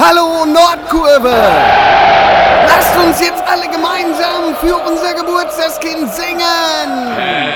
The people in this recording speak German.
Hallo Nordkurve! Lasst uns jetzt alle gemeinsam für unser Geburtstagskind singen!